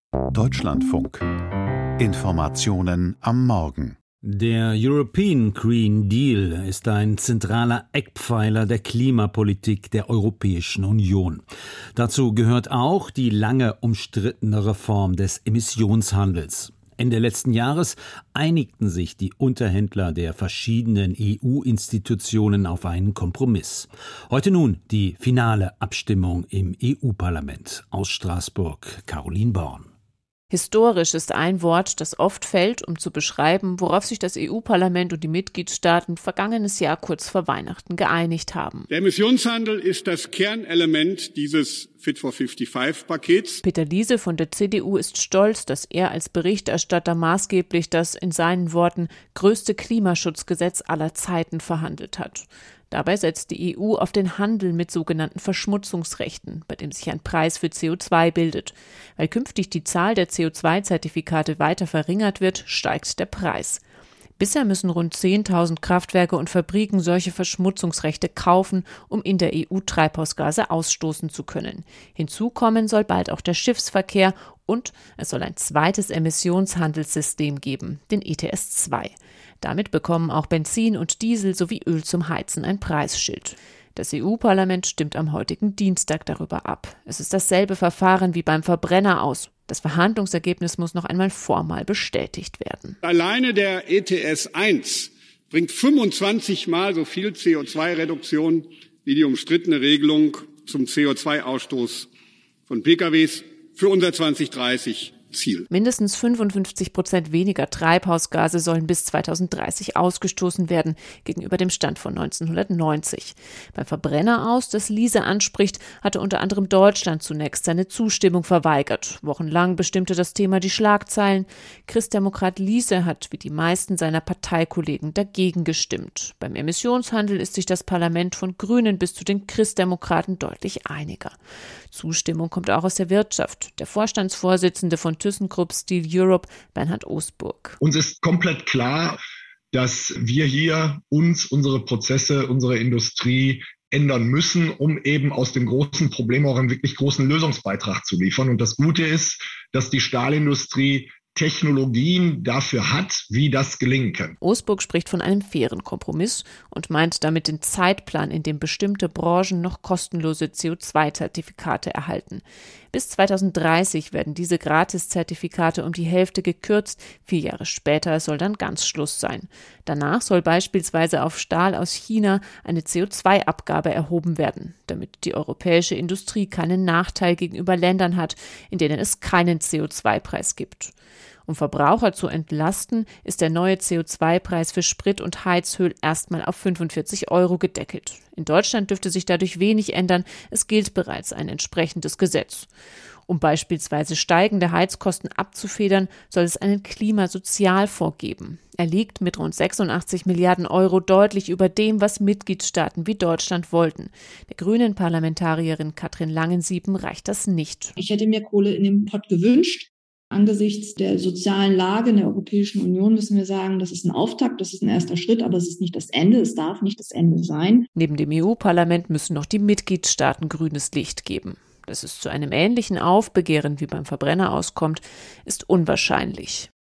Deutschlandfunk. Informationen am Morgen. Der European Green Deal ist ein zentraler Eckpfeiler der Klimapolitik der Europäischen Union. Dazu gehört auch die lange umstrittene Reform des Emissionshandels. Ende letzten Jahres einigten sich die Unterhändler der verschiedenen EU-Institutionen auf einen Kompromiss. Heute nun die finale Abstimmung im EU-Parlament. Aus Straßburg, Caroline Born. Historisch ist ein Wort, das oft fällt, um zu beschreiben, worauf sich das EU-Parlament und die Mitgliedstaaten vergangenes Jahr kurz vor Weihnachten geeinigt haben. Der Emissionshandel ist das Kernelement dieses Fit for 55-Pakets. Peter Liese von der CDU ist stolz, dass er als Berichterstatter maßgeblich das, in seinen Worten, größte Klimaschutzgesetz aller Zeiten verhandelt hat. Dabei setzt die EU auf den Handel mit sogenannten Verschmutzungsrechten, bei dem sich ein Preis für CO2 bildet. Weil künftig die Zahl der CO2-Zertifikate weiter verringert wird, steigt der Preis. Bisher müssen rund 10.000 Kraftwerke und Fabriken solche Verschmutzungsrechte kaufen, um in der EU Treibhausgase ausstoßen zu können. Hinzu kommen soll bald auch der Schiffsverkehr und es soll ein zweites Emissionshandelssystem geben, den ETS2. Damit bekommen auch Benzin und Diesel sowie Öl zum Heizen ein Preisschild. Das EU-Parlament stimmt am heutigen Dienstag darüber ab. Es ist dasselbe Verfahren wie beim Verbrenner aus. Das Verhandlungsergebnis muss noch einmal formal bestätigt werden. Alleine der ETS 1 bringt 25 Mal so viel CO2-Reduktion wie die umstrittene Regelung zum CO2-Ausstoß von PKWs für unser 2030 Ziel. Mindestens 55% weniger Treibhausgase sollen bis 2030 ausgestoßen werden, gegenüber dem Stand von 1990. Beim Verbrenner aus, das Liese anspricht, hatte unter anderem Deutschland zunächst seine Zustimmung verweigert. Wochenlang bestimmte das Thema die Schlagzeilen. Christdemokrat Liese hat wie die meisten seiner Parteikollegen dagegen gestimmt. Beim Emissionshandel ist sich das Parlament von Grünen bis zu den Christdemokraten deutlich einiger. Zustimmung kommt auch aus der Wirtschaft. Der Vorstandsvorsitzende von ThyssenKrupp Steel Europe, Bernhard Osburg. Uns ist komplett klar, dass wir hier unsere Prozesse, unsere Industrie ändern müssen, um eben aus dem großen Problem auch einen wirklich großen Lösungsbeitrag zu liefern. Und das Gute ist, dass die Stahlindustrie Technologien dafür hat, wie das gelingen kann. Osburg spricht von einem fairen Kompromiss und meint damit den Zeitplan, in dem bestimmte Branchen noch kostenlose CO2-Zertifikate erhalten. Bis 2030 werden diese Gratiszertifikate um die Hälfte gekürzt. 4 Jahre später soll dann ganz Schluss sein. Danach soll beispielsweise auf Stahl aus China eine CO2-Abgabe erhoben werden, damit die europäische Industrie keinen Nachteil gegenüber Ländern hat, in denen es keinen CO2-Preis gibt. Um Verbraucher zu entlasten, ist der neue CO2-Preis für Sprit und Heizöl erstmal auf 45 € gedeckelt. In Deutschland dürfte sich dadurch wenig ändern, es gilt bereits ein entsprechendes Gesetz. Um beispielsweise steigende Heizkosten abzufedern, soll es einen Klimasozialfonds geben. Er liegt mit rund 86 Milliarden € deutlich über dem, was Mitgliedstaaten wie Deutschland wollten. Der grünen Parlamentarierin Katrin Langensieben reicht das nicht. Ich hätte mir Kohle in dem Pott gewünscht. Angesichts der sozialen Lage in der Europäischen Union müssen wir sagen, das ist ein Auftakt, das ist ein erster Schritt, aber es ist nicht das Ende, es darf nicht das Ende sein. Neben dem EU-Parlament müssen noch die Mitgliedstaaten grünes Licht geben. Dass es zu einem ähnlichen Aufbegehren wie beim Verbrenner auskommt, ist unwahrscheinlich.